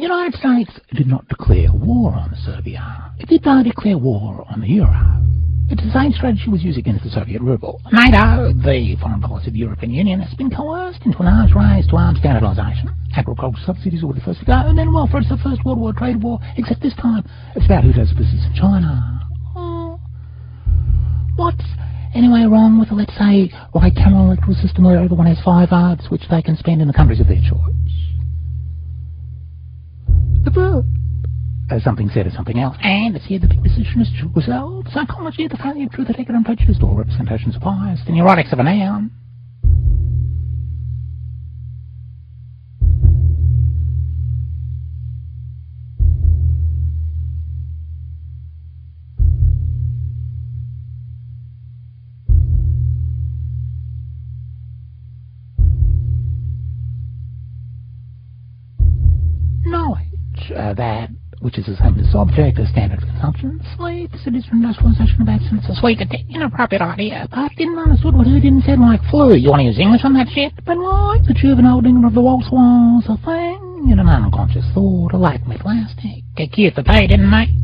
The United States did not declare war on Serbia. It did not declare war on the euro. It's the same strategy was used against the Soviet ruble. NATO, the foreign policy of the European Union, has been coerced into an arms race to arms standardisation. Agricultural subsidies were the first to go, and then welfare is the first World War trade war, except this time it's about who does business in China. What's anyway wrong with, let's say, right camera electoral system where everyone has 5 votes which they can spend in the countries of their choice? The verb, as something said is something else, and it's here the big decision is true result. Psychology, the failure of truth, the taken unprejudiced, or representations of bias, the neurotics of a noun. Knowledge, that which is the same as subject as standard consumption. Sweet, cities for industrialization of accents. A sweet, inappropriate idea, but didn't understood what who didn't said like flu. You want to use English on that shit? But like the juvenile dinger of the waltz was a thing in an unconscious thought, a likely plastic. They kissed the pay, didn't they?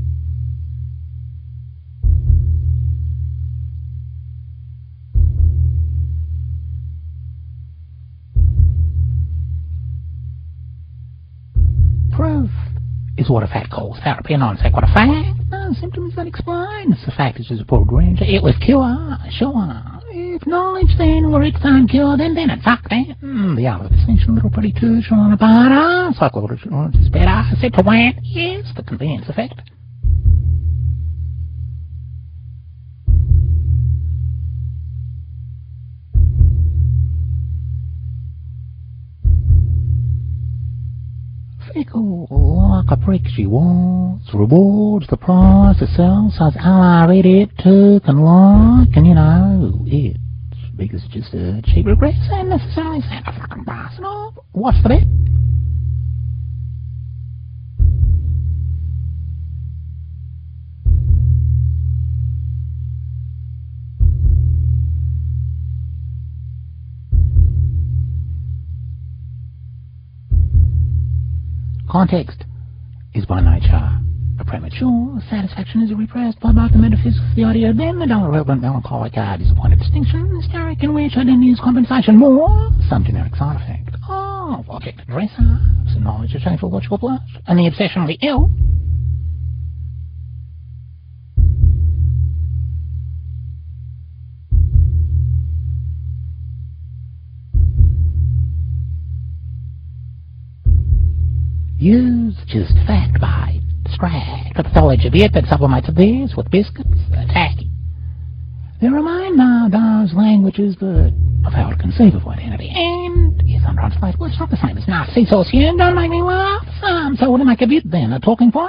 Proof is what a fact calls therapy, and non-fact what a fact. No symptoms that explain. It's a fact, it's just a poor range. It was cure, sure. If knowledge then were its own cure, then it fucked it. The other distinction, little pretty too, sure on a bar. Psychological ignorance is better. Said to when? Yes, the convenience effect. Fickle like a prick she was, rewards the price itself, says I read it, took and like, and you know, it's because it's just a cheap regrets and necessarily send a fucking bastard off. What's the bet? Context is by nature a premature, satisfaction is repressed by both the metaphysics of the idea, then the dull, relevant, melancholic, disappointed distinction, hysteric in which identity is compensation, more some generic side effect of object dress ups and knowledge of shameful logical blush, and the obsession of the ill. Use just fact by extract, a pathology bit that supplements this with biscuits, tacky. They remind now those languages that of how to conceive of identity, and is untranslatable. It's not the same as Narcissus, you don't make me laugh. So what do I make of it then, a talking point?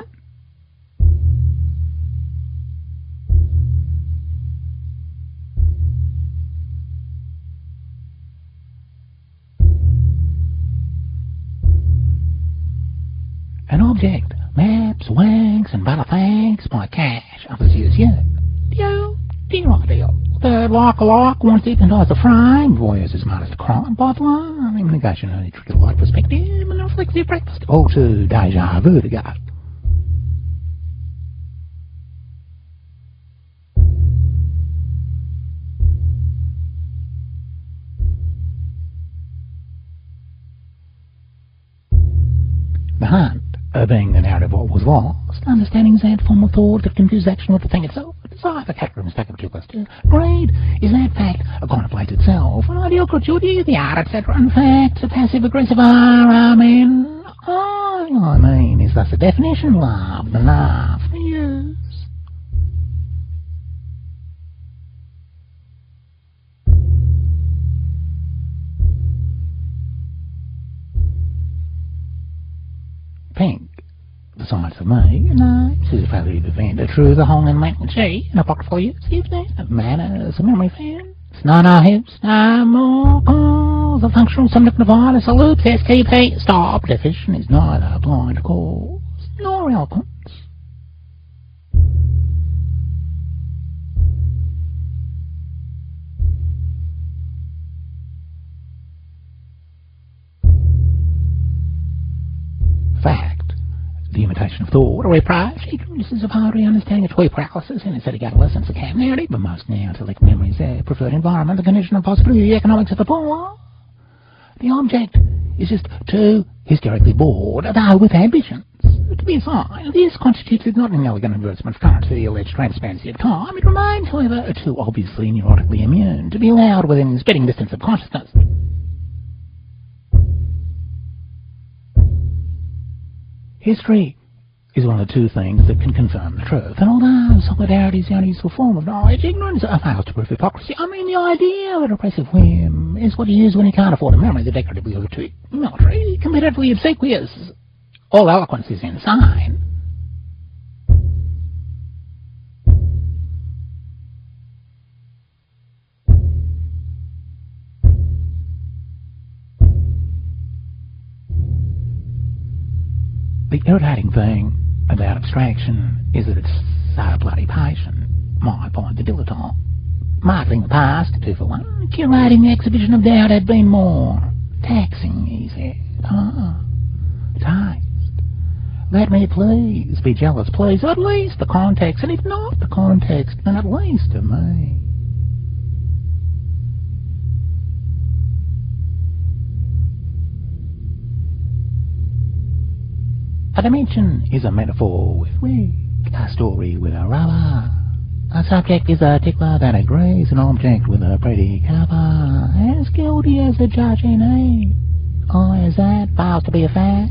An object, maps, wanks, and butter thanks by cash. Others use you. Dear ideal. Third like wants to hypnotise the frame. Voyeurs as smart as the crime. Bottom line, negation only trick of light perspective and reflexive breakfast. All to deja vu to go. The hunt, being the narrative of what was lost, understanding is that form of thought that confuses action with the thing itself, a desire for capital stack of 2 plus 2. Greed is that fact, a contemplated self, an ideal gratuity, the art, etc. In fact, a passive-aggressive R-I-M-N. I mean, is thus a definition of love, the love for use. Pink, the science of me, no, this is a failure to event, a true, the whole and make G, an apocryphal use, if that, manners, a memory fan, no hips, no more calls, a functional subjectivitis, a loops, STP, stop, definition is neither blind cause, nor eloquence. Fact. the imitation of thought, or reproach, ignorance of poetry, understanding of toy paralysis, anesthetic adolescence, the cat narrative, but most now intellect memories, their preferred environment, the condition of possibility, the economics of the poor. The object is just too hysterically bored, though with ambitions. To be assigned, this constitutes not an elegant advertisement of current to the alleged transparency of time. It remains, however, too obviously neurotically immune to be allowed within spitting distance of consciousness. History is one of the two things that can confirm the truth, and although solidarity is the only useful form of knowledge, ignorance fails to prove hypocrisy. I mean, the idea of a repressive whim is what you use when you can't afford a memory, the decoratively obtuse, military, competitively obsequious. All eloquence is insane. The irritating thing about abstraction is that it's so bloody patient. My point, the dilettante. Marketing the past, 2 for 1. Curating the exhibition of doubt had been more taxing, he said. Taste. Let me please be jealous, please, of at least the context, and if not the context, then at least of me. A dimension is a metaphor with wig, a story with a rubber. A subject is a tickler that agrees, an object with a pretty cover. As guilty as a judge in need. Or is that failed to be a fact?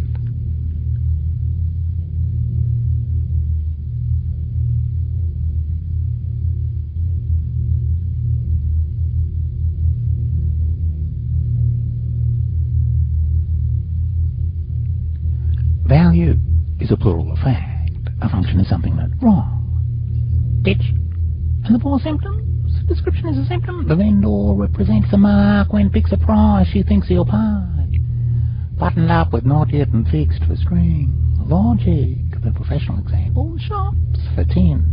Value is a plural of fact. A function is something that's wrong. Ditch. And the 4 symptoms? Description is a symptom. The vendor represents the mark when picks a price she thinks he'll pay. Buttoned up with not yet and fixed for string. Logic, the professional example. Shops for tin.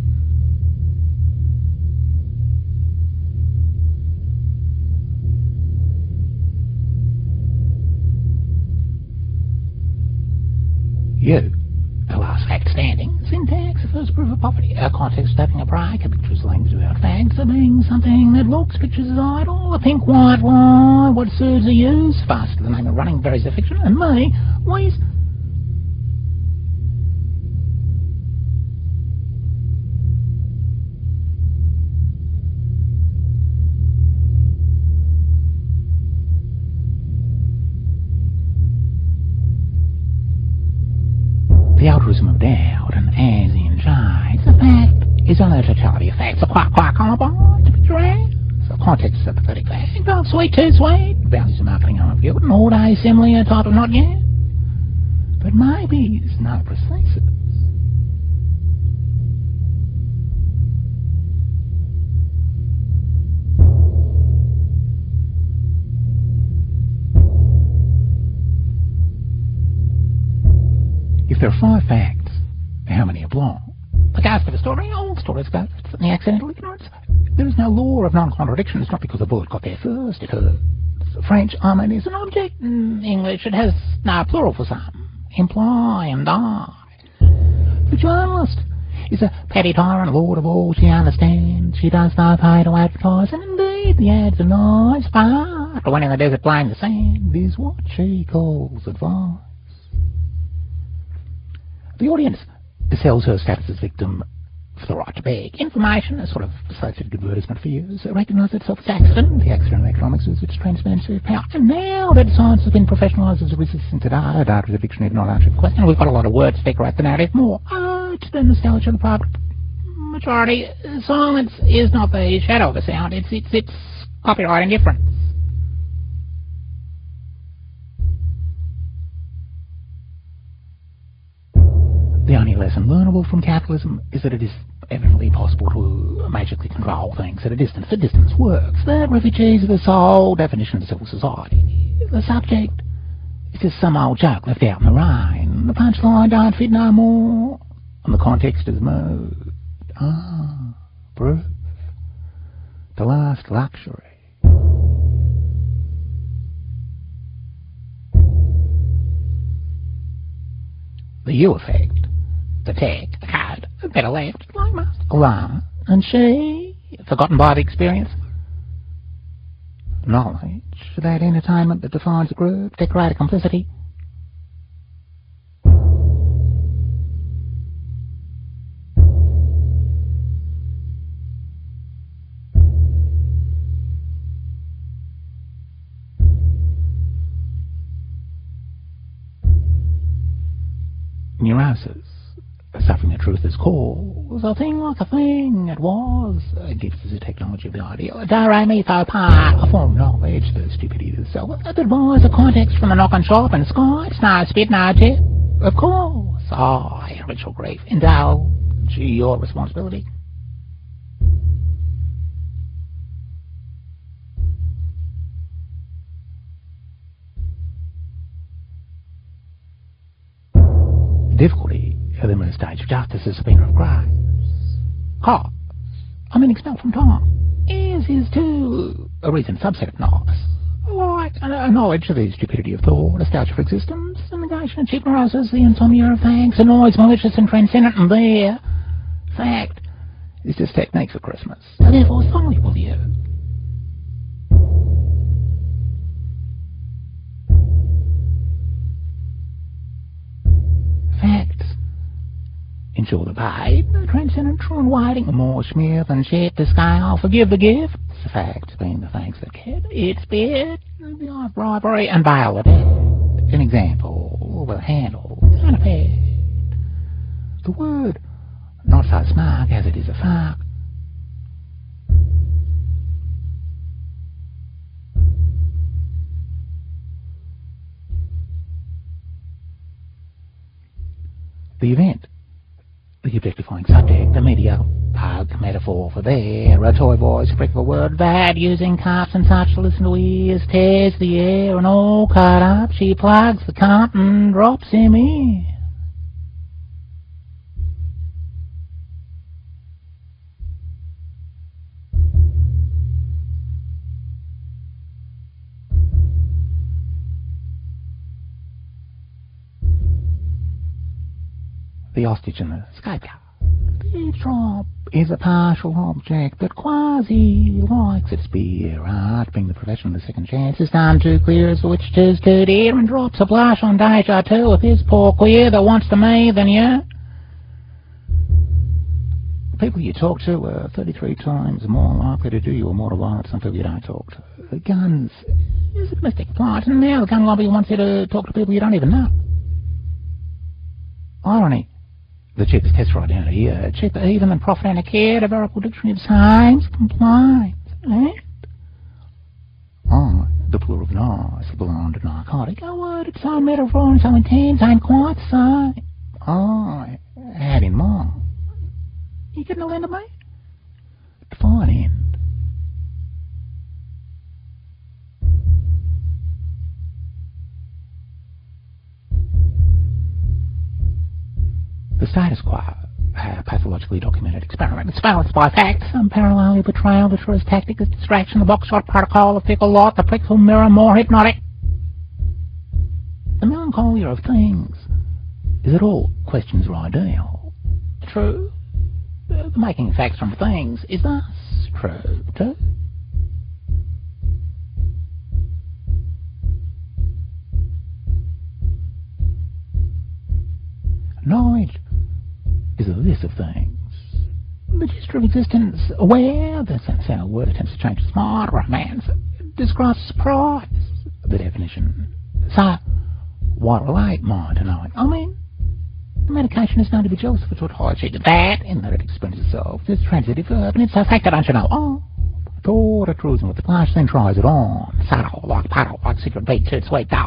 You, the last fact standing. Syntax, the first proof of poverty. A context stating a break. A picture is language without facts. A being something that looks, pictures is idle. A pink white lie. What serves a use? Fast to the name of running, varies the fiction. And me, ways. The altruism of doubt, and as in shades, the fact is only the totality of facts. A quack on to picture ads. The context is a pathetic fact. Oh, sweet too sweet. Values of marketing are reviewed. An all-day similar type of not yet. But maybe it's no prosthesis. If there are 5 facts, how many apply? The cast of a story, all stories go the accidental ignorance. There is no law of non-contradiction. It's not because the bullet got there first, it hurts. French, is an object. In English, it has no plural for some. Imply and die. The journalist is a petty tyrant, lord of all she understands. She does no pay to advertise, and indeed the ads are nice, but when in the desert playing the sand is what she calls advice. The audience sells her status as victim for the right to beg. Information, a sort of associated advertisement for years, recognises itself as accident. The accident of economics is its transparency of power. And now that science has been professionalised as a resistance to data, data is a dictionary, not answering the question. We've got a lot of words to decorate the narrative more. To the nostalgia of the private majority, silence is not the shadow of a sound. It's copyright indifference. The only lesson learnable from capitalism is that it is evidently possible to magically control things at a distance. The distance works. The refugees are the sole definition of civil society. The subject is just some old joke left out in the rain. The punchline don't fit no more. And the context is moved. Proof. The last luxury. The U effect. the tech, the code, better left, like most. Right. And she, forgotten by the experience. Knowledge, that entertainment that defines a group, that greater complicity. Neurosis, suffering the truth is cause, a thing like a thing it was, gives us the technology of the ideal, a re mi fo pa, a form of knowledge, the stupidity of the self, that buys a context from the knock and shop and sky, snow, spit, no tip, of course, in ritual grief, indulge your responsibility. Difficulty of the middle stage of justice is subpoena of grace. Cause, I mean expelled from time, is too a recent subset of knowledge. Like a knowledge of the stupidity of thought, a nostalgia for existence, the negation of cheap neurosis, the insomnia of thanks, a noise malicious and transcendent, and there, fact, is just technique for Christmas, and therefore soluble you. Facts ensure the paid, the transcendent, true and waiting, the more smooth and shit the scale, forgive the gift. The facts being the thanks that kid, it's bid, the eye of bribery, and bail the debt. An example with a handle, and a pet. The word, not so smart as it is a fuck. The event, the objectifying subject, the mediocre pug metaphor for there, a toy voice, a prickle word, that using cups and such to listen to ears, tears the air and all cut up, she plugs the cup and drops him in. The hostage and the scapegoat. The eavesdrop is a partial object that quasi likes its beer. Art being the profession of the second chance is none too clear as to which tis too dear, and drops a blush on deja too with his poor queer that wants to me than you. The people you talk to are 33 times more likely to do you a mortal violence than people you don't talk to. The guns is a domestic appliance, and now the gun lobby wants you to talk to people you don't even know. Irony. The cheapest test right down here, cheaper even than profit and a care, a veritable dictionary of signs, complaints, and the plural of nice, the blonde and narcotic, a word, its own metaphor and so intense, ain't quite the same. I had in mind. You getting a lend of me? Fine end. The status quo, a pathologically documented experiment. It's balanced by facts, some parallel betrayal, the truest tactic, the distraction, the box shot protocol, the fickle lot, the pixel mirror, more hypnotic. The melancholia of things is that all questions are ideal. True. The making of facts from things is thus true, too. Knowledge is a list of things. The gesture of existence, aware, the sense word attempts to change its mind, romance, describes surprise, the definition. So, why relate mind to knowing? I mean, the medication is known to be jealous of a tautology. That, in that it explains itself, is a transitive verb, and it's a fact that don't you know? Oh, thought it cruising with the flash, then tries it on. Subtle, like puddle, like secret beat, too sweet, dull.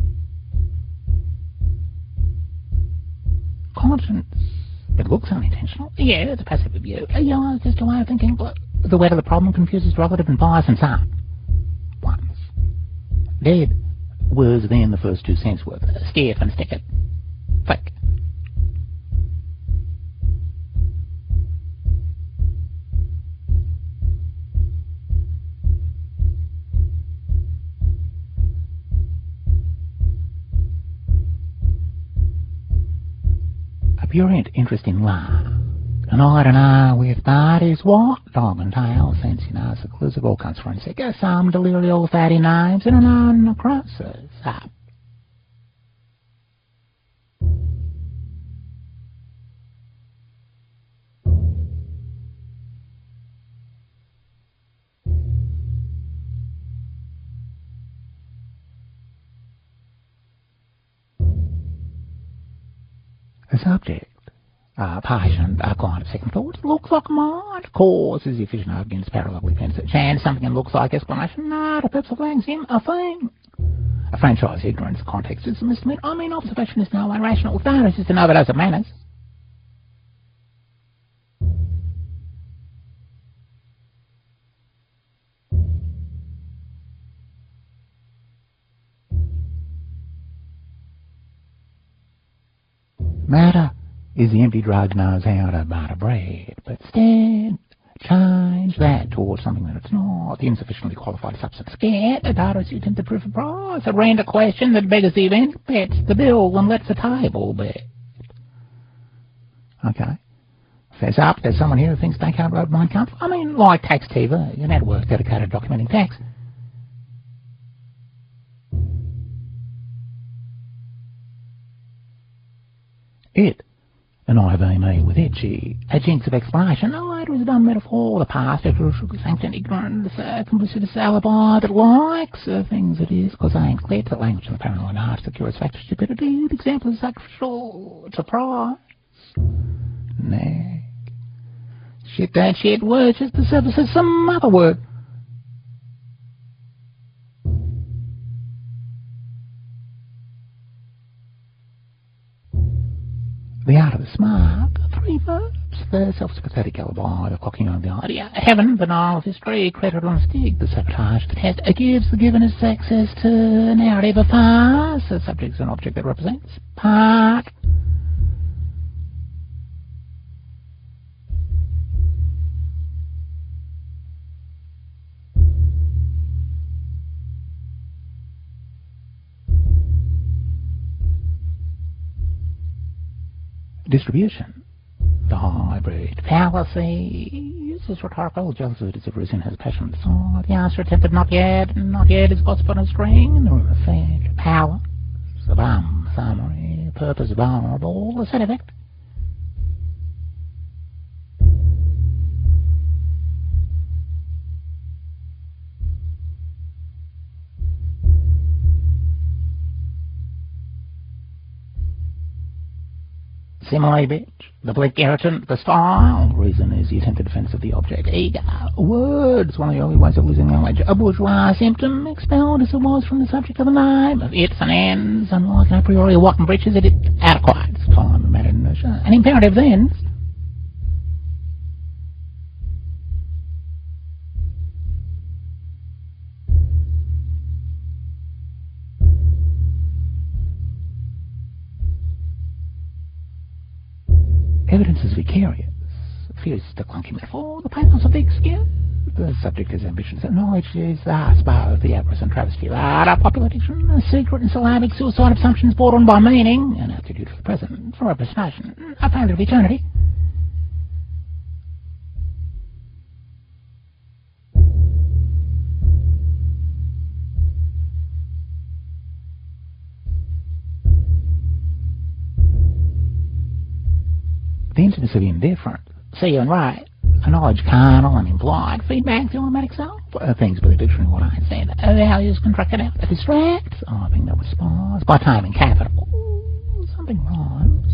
Conscience. It looks unintentional. Yeah, it's a passive view. Yeah, it's just a way of thinking. But the weight of the problem confuses relative and bias and so on. Once. Dead was then the first two cents worth. Stiff and stick it. Fake. prurient interest in love. And I don't know if that is what dog and tail sense in us exclusive all comes from some delirial fatty names and an uncrosses up. The subject, patient, kind of second thoughts, looks like mind, causes efficient arguments, parallel events, chance, something that looks like explanation, not a purpose flags him, a thing. A franchise ignorance context is a misdemeanor. I mean, observation is no irrational. Data is just to know it as it manners. Matter is the empty drug knows how to butter bread, but instead change that towards something that it's not. The insufficiently qualified substance. Get a data is used to proof of price. A random question that beggars the event, bets the bill and lets the table bet. Okay. Says up, there's someone here who thinks they can't rob mine can't. I mean, like Tax TV, a network dedicated to documenting tax. It, and I me with itchy, a jinx of explanation. The later is a dumb metaphor, the past, sanctioned ignorance, complicitous alibi that likes things it is, because they ain't clear to language and the paranoid art, the curious factor stupidity, the example of sacrificial surprise. Nag. Shit that shit word just the surface of some other word. The art of the smart, three verbs, the self-sympathetic alibi, the clocking on the idea, heaven, the denial of history, credit on a stick, the sabotage, the test, it gives the given access to narrative of past, the subject is an object that represents part. Distribution. The hybrid fallacy uses rhetorical jealousy as a reason has passion side. The answer attempted not yet is gossip on a string, and the room of fetch. Power. The bum summary. Purpose vulnerable. The set effect. Simile bitch, the bleak irritant, the style. Reason is the attempted defense of the object. Ego. Words, one of the early ways of losing knowledge. A bourgeois symptom, expelled as it was from the subject of the name, of its and ends, unlike an a priori what and breaches it adequate. Time, matter, inertia. An imperative then. Evidence is vicarious. Fear is the clunky metaphor, the pathos of the excuse. The subject is ambitions. Knowledge is the spar of the avarice and travesty. A popular diction, a secret and syllabic suicide of assumptions brought on by meaning, an aptitude for the present, for representation, a failure of eternity. The intimacy of indifferent, see and write, a knowledge carnal and implied, feedback to automatic self, things by the dictionary what I understand, values contracted out, a distract, I think that was sparse, by time and capital, something rhymes.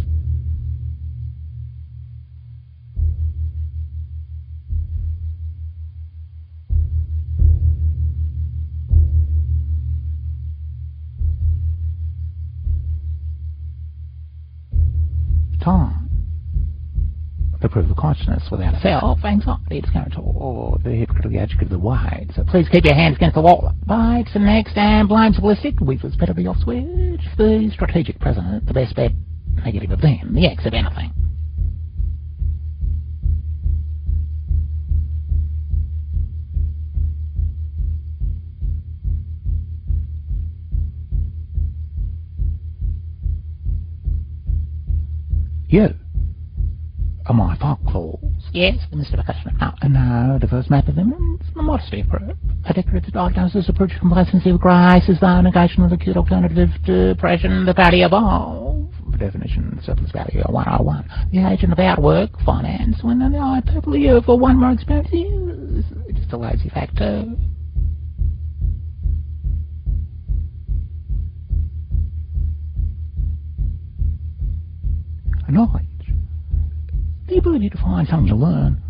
Time. The proof of consciousness without a self, anxiety, discount, or the hypocritical adjective of the wide. So please keep your hands against the wall. Bites and next and blames ballistic. Weavers better be off switch. The strategic present, the best bet, negative of them, the X of anything. You. my folklore. Yes, Mr. Percussion. No, the first map of them is the modesty approach. A decorative diagnosis approach complacency of grace is the negation of the acute alternative to depression, the party evolve. Definition, surplus value 101. The agent of outwork, finance, when the hyperbole for one more experience is just a lazy factor. Knowledge. The ability to find something you learn